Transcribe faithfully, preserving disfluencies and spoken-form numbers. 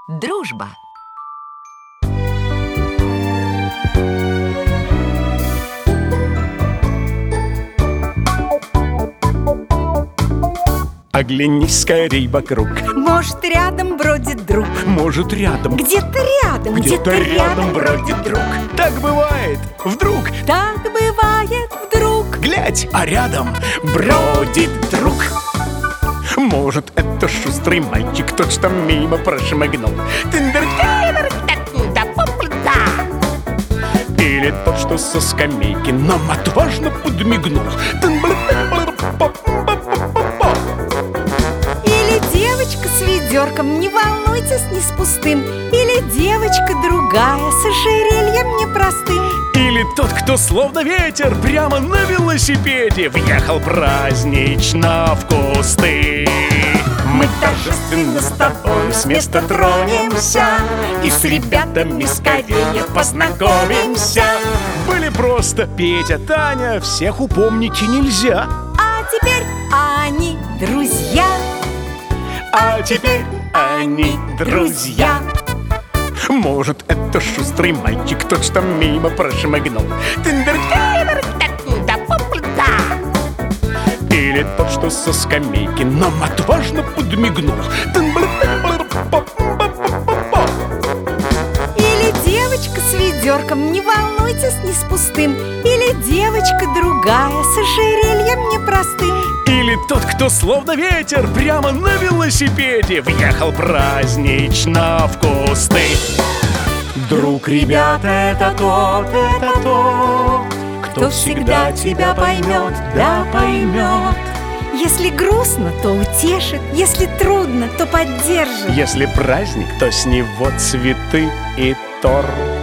Дружба. Оглянись скорей вокруг. Может, рядом бродит друг. Может, рядом. Где-то рядом, Где-то рядом бродит друг. Так бывает. Вдруг. Так бывает вдруг. Глядь, а рядом бродит друг. Может, это шустрый мальчик, тот, что мимо прошмыгнул. Или тот, что со скамейки нам отважно подмигнул. Или девочка с ведерком, не волнуйтесь, не с пустым. Или девочка другая, с ожерельем непростым. Или тот, кто словно ветер прямо на велосипеде въехал празднично в кусты. Мы торжественно с тобой с места тронемся и с ребятами скорее познакомимся. Были просто Петя, Таня, всех упомнить и нельзя. А теперь они друзья. А теперь они друзья. Может, это шустрый мальчик, тот, что мимо прошмыгнул. Или тот, что со скамейки нам отважно подмигнул. Или девочка с ведерком, не волнуйтесь, не с пустым. Или девочка другая, с ожерельем непростым. Или тот, кто словно ветер прямо на велосипеде въехал празднично в кусты. Друг, ребята, это тот, это тот, кто всегда тебя поймет, да поймет. Если грустно, то утешит, если трудно, то поддержит. Если праздник, то с него цветы и торт.